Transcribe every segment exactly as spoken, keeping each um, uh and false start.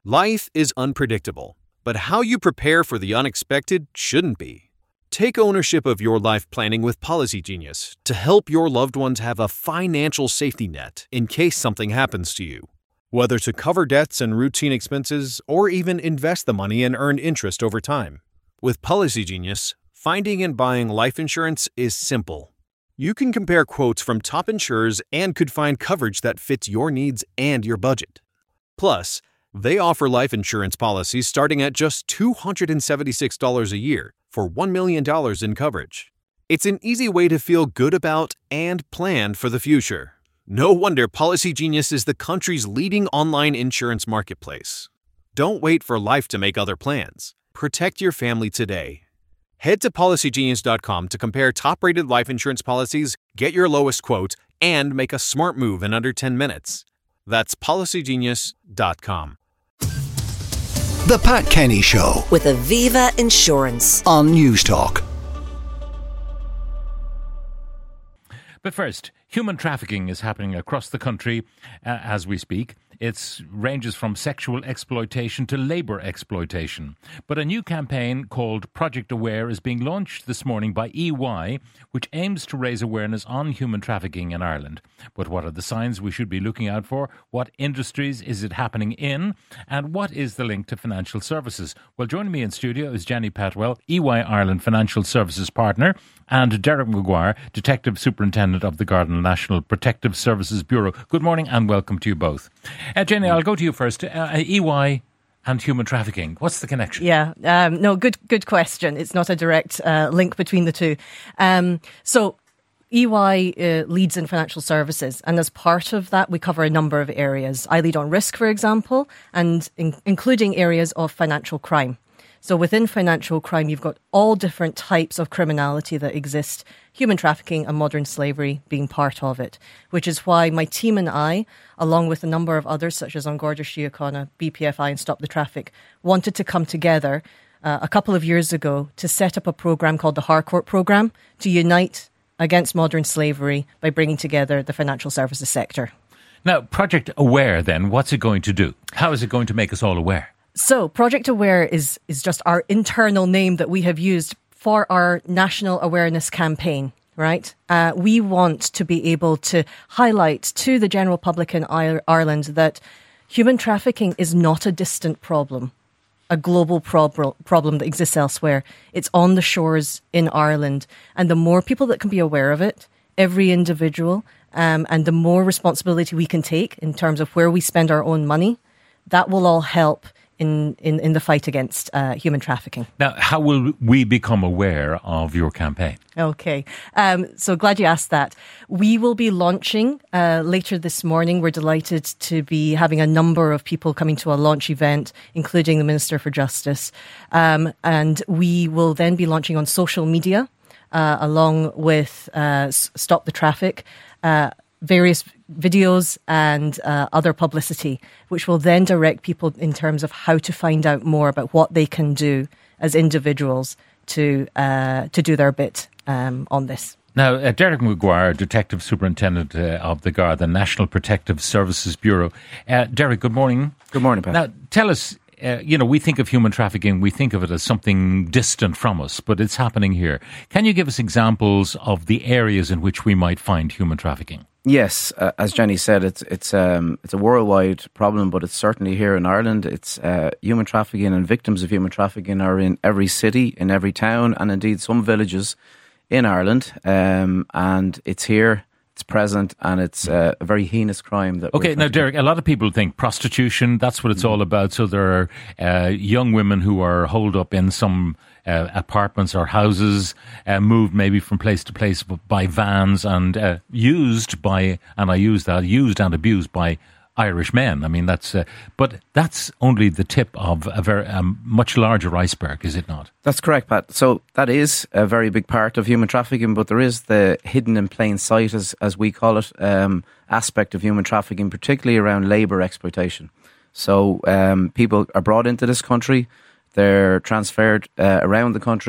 Life is unpredictable, but how you prepare for the unexpected shouldn't be. Take ownership of your life planning with Policy Genius to help your loved ones have a financial safety net in case something happens to you. Whether to cover debts and routine expenses or even invest the money and earn interest over time. With Policy Genius, finding and buying life insurance is simple. You can compare quotes from top insurers and could find coverage that fits your needs and your budget. Plus, they offer life insurance policies starting at just two hundred seventy-six dollars a year for one million dollars in coverage. It's an easy way to feel good about and plan for the future. No wonder Policy Genius is the country's leading online insurance marketplace. Don't wait for life to make other plans. Protect your family today. Head to policy genius dot com to compare top-rated life insurance policies, get your lowest quote, and make a smart move in under ten minutes. That's policy genius dot com. The Pat Kenny Show with Aviva Insurance on News Talk. But first, human trafficking is happening across the country uh, as we speak. It ranges from sexual exploitation to labour exploitation. But a new campaign called Project Aware is being launched this morning by E Y, which aims to raise awareness on human trafficking in Ireland. But what are the signs we should be looking out for? What industries is it happening in? And what is the link to financial services? Well, joining me in studio is Jenny Patwell, E Y Ireland Financial Services Partner, and Derek Maguire, Detective Superintendent of the Garda National Protective Services Bureau. Good morning and welcome to you both. Uh, Jenny, I'll go to you first. Uh, E Y and human trafficking. What's the connection? Yeah, um, no, good good question. It's not a direct uh, link between the two. Um, so E Y uh, leads in financial services, and as part of that, we cover a number of areas. I lead on risk, for example, and in, including areas of financial crime. So within financial crime, you've got all different types of criminality that exist, human trafficking and modern slavery being part of it, which is why my team and I, along with a number of others such as An Garda Síochána, B P F I and Stop the Traffic, wanted to come together uh, a couple of years ago to set up a programme called the Harcourt Programme to unite against modern slavery by bringing together the financial services sector. Now, Project Aware then, what's it going to do? How is it going to make us all aware? So Project Aware is is just our internal name that we have used for our national awareness campaign, right? Uh, we want to be able to highlight to the general public in Ireland that human trafficking is not a distant problem, a global prob- problem that exists elsewhere. It's on the shores in Ireland. And the more people that can be aware of it, every individual, um, and the more responsibility we can take in terms of where we spend our own money, that will all help In, in, in the fight against uh, human trafficking. Now, how will we become aware of your campaign? Okay, um, so glad you asked that. We will be launching uh, later this morning. We're delighted to be having a number of people coming to a launch event, including the Minister for Justice. Um, and we will then be launching on social media, uh, along with uh, Stop the Traffic, uh, various videos and uh, other publicity, which will then direct people in terms of how to find out more about what they can do as individuals to uh, to do their bit um, on this. Now, uh, Derek Maguire, Detective Superintendent uh, of the Garda National Protective Services Bureau. Uh, Derek, good morning. Good morning, Pat. Now, tell us, uh, you know, we think of human trafficking, we think of it as something distant from us, but it's happening here. Can you give us examples of the areas in which we might find human trafficking? Yes, uh, as Jenny said, it's it's um it's a worldwide problem, but it's certainly here in Ireland. It's uh, human trafficking and victims of human trafficking are in every city, in every town, and indeed some villages in Ireland. Um, and it's here, it's present, and it's uh, a very heinous crime. That okay, now Derek, a lot of people think prostitution, that's what it's mm-hmm. all about. So there are uh, young women who are holed up in some Uh, apartments or houses, uh, moved maybe from place to place by vans and uh, used by, and I use that, used and abused by Irish men. I mean, that's, uh, but that's only the tip of a very um, much larger iceberg, is it not? That's correct, Pat. So that is a very big part of human trafficking, but there is the hidden in plain sight, as, as we call it, um, aspect of human trafficking, particularly around labour exploitation. So um, people are brought into this country, they're transferred uh, around the country,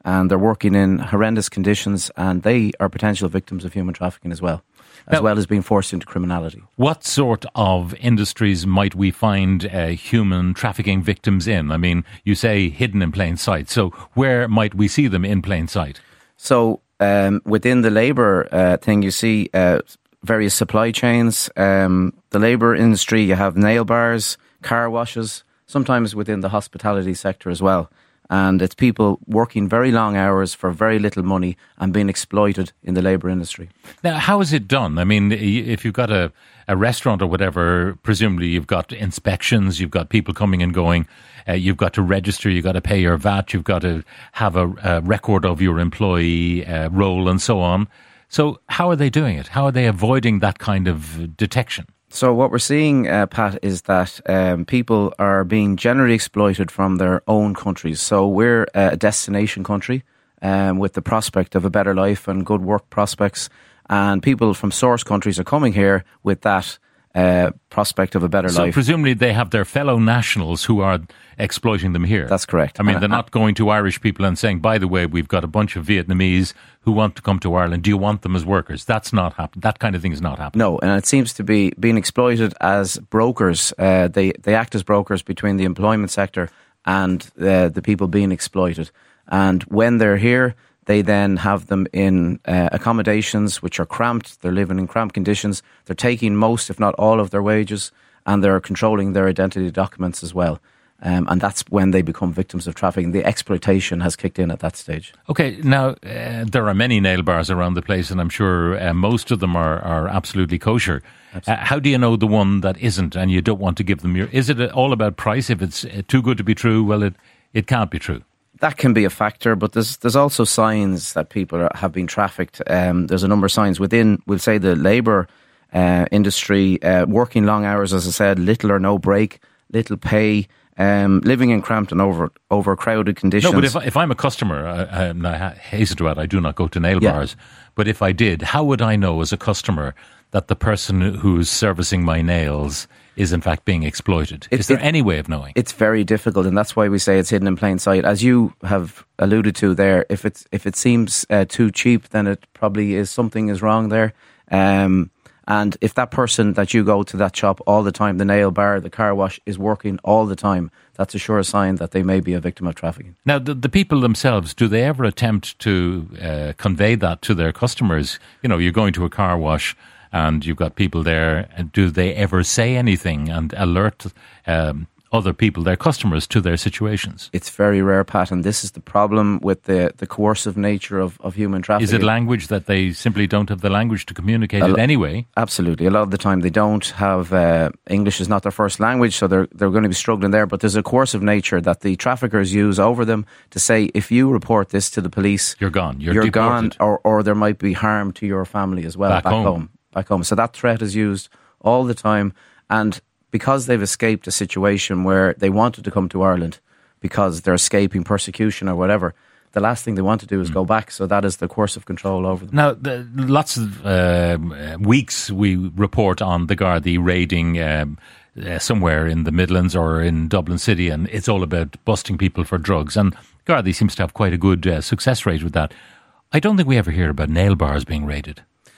and they're working in horrendous conditions, and they are potential victims of human trafficking as well, as Now, well as being forced into criminality. What sort of industries might we find uh, human trafficking victims in? I mean, you say hidden in plain sight. So where might we see them in plain sight? So um, within the labour uh, thing, you see uh, various supply chains. Um, the labour industry, you have nail bars, car washes, sometimes within the hospitality sector as well. And it's people working very long hours for very little money and being exploited in the labour industry. Now, how is it done? I mean, if you've got a, a restaurant or whatever, presumably you've got inspections, you've got people coming and going, uh, you've got to register, you've got to pay your V A T, you've got to have a, a record of your employee uh, role and so on. So how are they doing it? How are they avoiding that kind of detection? So what we're seeing, uh, Pat, is that um, people are being generally exploited from their own countries. So we're a destination country um, with the prospect of a better life and good work prospects. And people from source countries are coming here with that uh, prospect of a better so life. Presumably they have their fellow nationals who are exploiting them here. That's correct. I mean, they're not going to Irish people and saying, by the way, we've got a bunch of Vietnamese who want to come to Ireland. Do you want them as workers? That's not happening. That kind of thing is not happening. No, and it seems to be being exploited as brokers. Uh, they, they act as brokers between the employment sector and uh, the people being exploited. And when they're here, they then have them in uh, accommodations which are cramped. They're living in cramped conditions. They're taking most, if not all, of their wages, and they're controlling their identity documents as well. Um, and that's when they become victims of trafficking. The exploitation has kicked in at that stage. Okay, now, uh, there are many nail bars around the place, and I'm sure uh, most of them are, are absolutely kosher. Absolutely. Uh, how do you know the one that isn't, and you don't want to give them your... Is it all about price? If it's uh, too good to be true, well, it, it can't be true. That can be a factor, but there's there's also signs that people are, have been trafficked. Um, there's a number of signs within, we'll say, the labour uh, industry, uh, working long hours, as I said, little or no break, little pay, um, living in cramped and over overcrowded conditions. No, but if, if I'm a customer, uh, and I hasten to add, I do not go to nail yeah. bars, but if I did, how would I know as a customer that the person who's servicing my nails is in fact being exploited? It, is there it, any way of knowing? It's very difficult, and that's why we say it's hidden in plain sight. As you have alluded to there, if it's if it seems uh, too cheap, then it probably is something is wrong there. Um, and if that person that you go to that shop all the time, the nail bar, the car wash, is working all the time, that's a sure sign that they may be a victim of trafficking. Now, the, the people themselves, do they ever attempt to uh, convey that to their customers? You know, you're going to a car wash and you've got people there, and do they ever say anything and alert um, other people, their customers, to their situations? It's very rare, Pat, and this is the problem with the, the coercive nature of, of human trafficking. Is it language that they simply don't have the language to communicate it anyway? Absolutely. A lot of the time they don't have, uh, English is not their first language, so they're, they're going to be struggling there, but there's a coercive nature that the traffickers use over them to say, if you report this to the police, you're gone, you're, you're deported. gone, or, or there might be harm to your family as well back, back home. home. Back home. So that threat is used all the time, and because they've escaped a situation where they wanted to come to Ireland because they're escaping persecution or whatever, the last thing they want to do is mm. go back. So that is the coercive control over them. Now, the, lots of uh, weeks we report on the Gardaí raiding um, uh, somewhere in the Midlands or in Dublin City, and it's all about busting people for drugs. And Gardaí seems to have quite a good uh, success rate with that. I don't think we ever hear about nail bars being raided.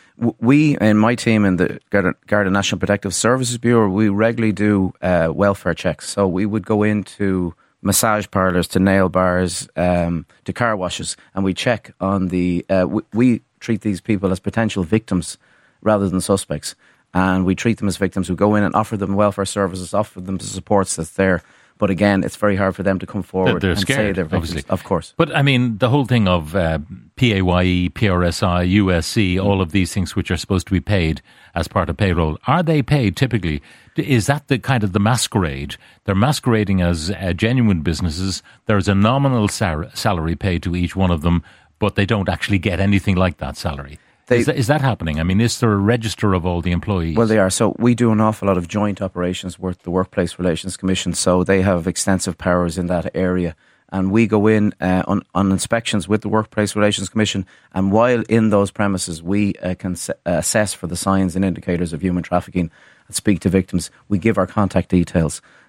We, in my team in the Garda National Protective Services Bureau, we regularly do uh, welfare checks. So we would go into massage parlours, to nail bars, um, to car washes, and we check on the... Uh, we, we treat these people as potential victims rather than suspects. And we treat them as victims. We go in and offer them welfare services, offer them the supports that's there. But again, it's very hard for them to come forward they're and scared, say they're victims. Obviously. Of course. But I mean, the whole thing of uh, P A Y E, P R S I, U S C, mm. all of these things which are supposed to be paid as part of payroll, are they paid typically? Is that the kind of the masquerade? They're masquerading as uh, genuine businesses. There's a nominal sal- salary paid to each one of them, but they don't actually get anything like that salary. They, is, that, is that happening? I mean, is there a register of all the employees? Well, they are. So we do an awful lot of joint operations with the Workplace Relations Commission, so they have extensive powers in that area. And we go in uh, on, on inspections with the Workplace Relations Commission, and while in those premises, we uh, can s- assess for the signs and indicators of human trafficking and speak to victims. We give our contact details.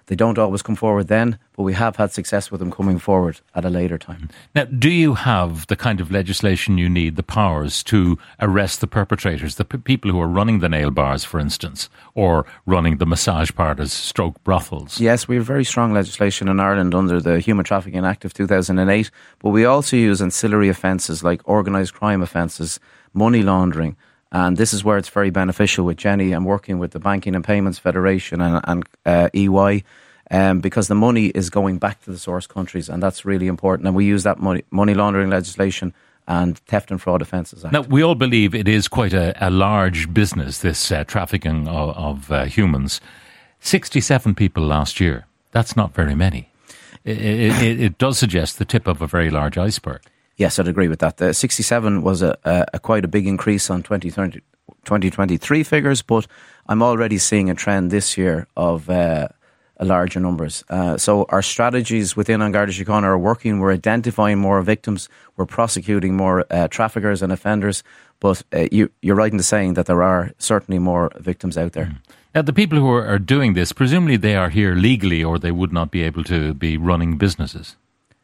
They don't always come forward then, but we have had success with them coming forward at a later time. Now, do you have the kind of legislation you need, the powers to arrest the perpetrators, the p- people who are running the nail bars, for instance, or running the massage parlours, stroke brothels? Yes, we have very strong legislation in Ireland under the Human Trafficking Act of two thousand eight, but we also use ancillary offences like organised crime offences, money laundering, and this is where it's very beneficial with Jenny and working with the Banking and Payments Federation and, and uh, E Y, um, because the money is going back to the source countries, and that's really important. And we use that money, money laundering legislation and Theft and Fraud Offences Act. Now, we all believe it is quite a, a large business, this uh, trafficking of, of uh, humans. sixty-seven people last year. That's not very many. It, it, it does suggest the tip of a very large iceberg. Yes, I'd agree with that. The sixty-seven was a, a, a quite a big increase on twenty twenty-three figures, but I'm already seeing a trend this year of uh, larger numbers. Uh, so our strategies within An Garda Síochána are working. We're identifying more victims. We're prosecuting more uh, traffickers and offenders. But uh, you, you're right in saying that there are certainly more victims out there. Mm. Now, the people who are, are doing this, presumably they are here legally, or they would not be able to be running businesses.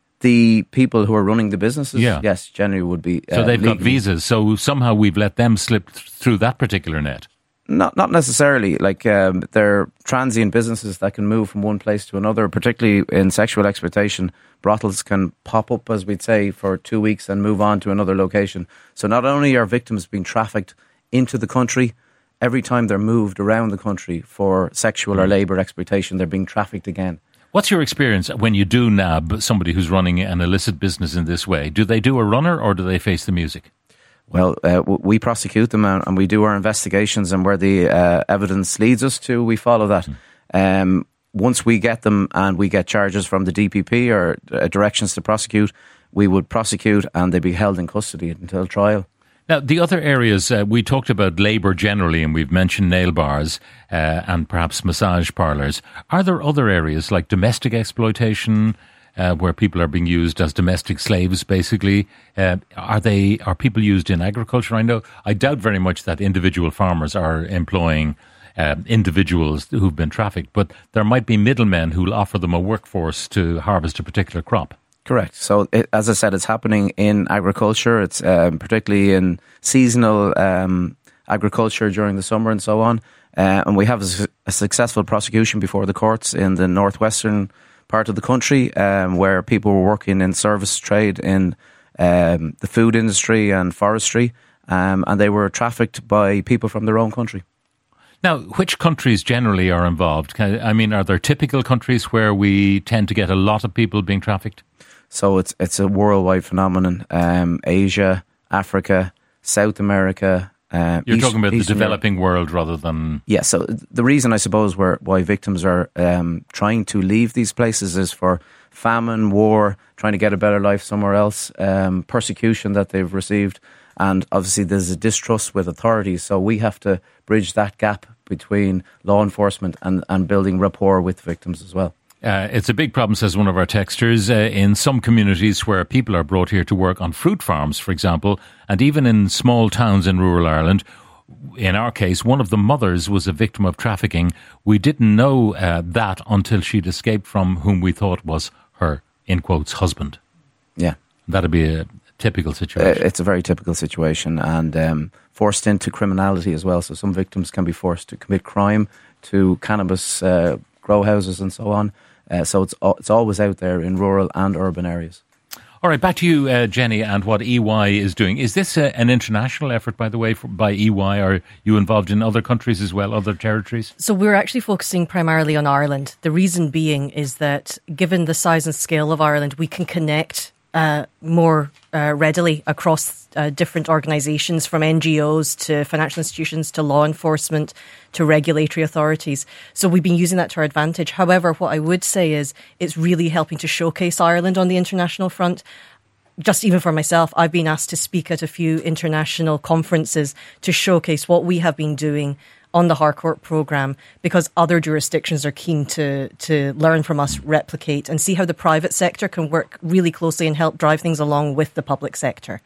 The people who are running the businesses, yeah. yes, generally would be uh, So they've legally. got visas, so somehow we've let them slip th- through that particular net. Not not necessarily. Like um, they're transient businesses that can move from one place to another, particularly in sexual exploitation. Brothels can pop up, as we'd say, for two weeks and move on to another location. So not only are victims being trafficked into the country, every time they're moved around the country for sexual or labour exploitation, they're being trafficked again. What's your experience when you do nab somebody who's running an illicit business in this way? Do they do a runner or do they face the music? Well, uh, we prosecute them and, and we do our investigations, and where the uh, evidence leads us to, we follow that. Mm. Um, once we get them and we get charges from the D P P or uh, directions to prosecute, we would prosecute and they'd be held in custody until trial. Now, the other areas, uh, we talked about labour generally, and we've mentioned nail bars uh, and perhaps massage parlours. Are there other areas like domestic exploitation, uh, where people are being used as domestic slaves, basically? Uh, are they are people used in agriculture? I know, I doubt very much that individual farmers are employing uh, individuals who've been trafficked, but there might be middlemen who'll offer them a workforce to harvest a particular crop. Correct. So, it, as I said, it's happening in agriculture. It's um, particularly in seasonal um, agriculture during the summer and so on. Uh, and we have a, su- a successful prosecution before the courts in the northwestern part of the country, um, where people were working in service trade in um, the food industry and forestry, um, and they were trafficked by people from their own country. Now, which countries generally are involved? Can, I mean, are there typical countries where we tend to get a lot of people being trafficked? So it's it's a worldwide phenomenon. Um, Asia, Africa, South America. Uh, You're East, talking about Eastern the developing Europe. world rather than... Yeah, so the reason I suppose where, why victims are um, trying to leave these places is for famine, war, trying to get a better life somewhere else, um, persecution that they've received, and obviously there's a distrust with authorities. So we have to bridge that gap between law enforcement and, and building rapport with victims as well. Uh, it's a big problem, says one of our texters, uh, in some communities where people are brought here to work on fruit farms, for example, and even in small towns in rural Ireland. In our case, one of the mothers was a victim of trafficking. We didn't know uh, that until she'd escaped from whom we thought was her, in quotes, husband. Yeah. That'd be a typical situation. Uh, it's a very typical situation, and um, forced into criminality as well. So some victims can be forced to commit crime, to cannabis uh, grow houses and so on. Uh, so it's it's always out there in rural and urban areas. All right, back to you, uh, Jenny, and what E Y is doing. Is this a, an international effort, by the way, for, by E Y? Are you involved in other countries as well, other territories? So we're actually focusing primarily on Ireland. The reason being is that given the size and scale of Ireland, we can connect uh, more uh, readily across uh, different organisations, from N G Os to financial institutions to law enforcement to regulatory authorities. So we've been using that to our advantage. However, what I would say is it's really helping to showcase Ireland on the international front. Just even for myself, I've been asked to speak at a few international conferences to showcase what we have been doing on the Harcourt programme, because other jurisdictions are keen to to learn from us, replicate, and see how the private sector can work really closely and help drive things along with the public sector.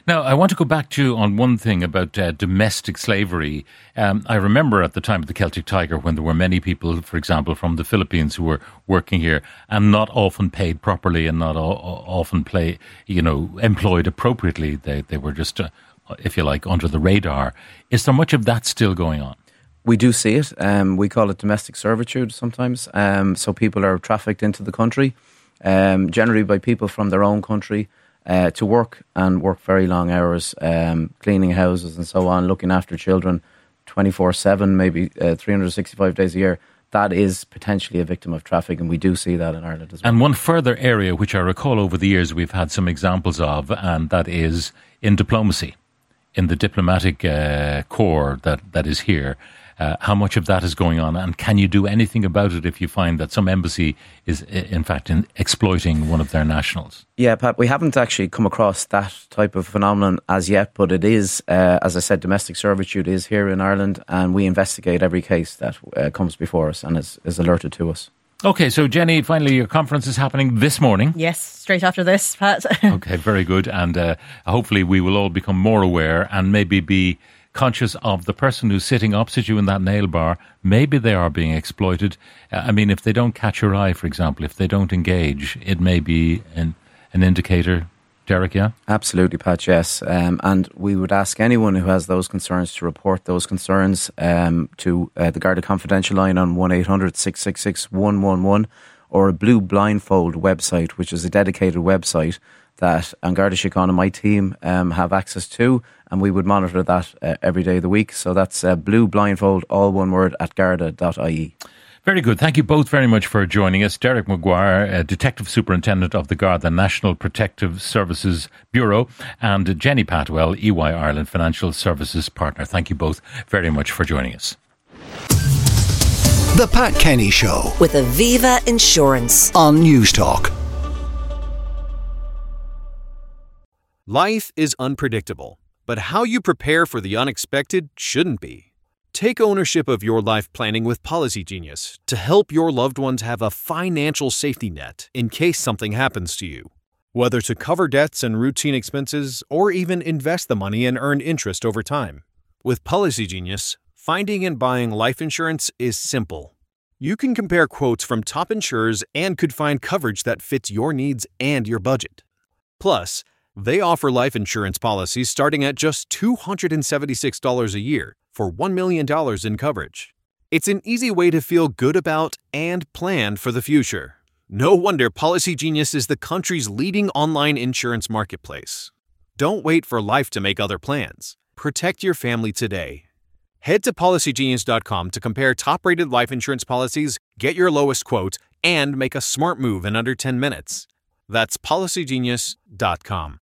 Now, I want to go back to on one thing about uh, domestic slavery. Um, I remember at the time of the Celtic Tiger when there were many people, for example, from the Philippines who were working here and not often paid properly and not o- often play, you know, employed appropriately. They they were just, uh, if you like, under the radar. Is there much of that still going on? We do see it. Um, we call it domestic servitude sometimes. Um, so people are trafficked into the country, um, generally by people from their own country, uh, to work and work very long hours, um, cleaning houses and so on, looking after children twenty-four seven, maybe uh, three hundred sixty-five days a year. That is potentially a victim of traffic, and we do see that in Ireland as well. And one further area which I recall over the years we've had some examples of, and that is in diplomacy, in the diplomatic uh, corps that, that is here. Uh, how much of that is going on, and can you do anything about it if you find that some embassy is, in fact, in exploiting one of their nationals? Yeah, Pat, we haven't actually come across that type of phenomenon as yet, but it is, uh, as I said, domestic servitude is here in Ireland, and we investigate every case that uh, comes before us and is, is alerted to us. Okay, so Jenny, finally your conference is happening this morning. Yes, straight after this, Pat. Okay, very good, and uh, hopefully we will all become more aware and maybe be conscious of the person who's sitting opposite you in that nail bar. Maybe they are being exploited. Uh, I mean, if they don't catch your eye, for example, if they don't engage, it may be an, an indicator. Derek, yeah? Absolutely, Pat, yes. Um, and we would ask anyone who has those concerns to report those concerns um, to uh, the Garda Confidential line on one eight hundred, six six six, one one one or a Blue Blindfold website, which is a dedicated website that An Garda Síochána and my team um, have access to, and we would monitor that uh, every day of the week. So that's uh, Blue Blindfold, all one word, at garda dot I E. Very good. Thank you both very much for joining us. Derek Maguire, uh, Detective Superintendent of the Garda National Protective Services Bureau, and Jenny Patwell, E Y Ireland Financial Services Partner. Thank you both very much for joining us. The Pat Kenny Show with Aviva Insurance on News Talk. Life is unpredictable, but how you prepare for the unexpected shouldn't be. Take ownership of your life planning with Policy Genius to help your loved ones have a financial safety net in case something happens to you. Whether to cover debts and routine expenses or even invest the money and earn interest over time. With Policy Genius, finding and buying life insurance is simple. You can compare quotes from top insurers and could find coverage that fits your needs and your budget. Plus, they offer life insurance policies starting at just two hundred seventy-six dollars a year for one million dollars in coverage. It's an easy way to feel good about and plan for the future. No wonder Policy Genius is the country's leading online insurance marketplace. Don't wait for life to make other plans. Protect your family today. Head to policy genius dot com to compare top-rated life insurance policies, get your lowest quote, and make a smart move in under ten minutes. That's policy genius dot com.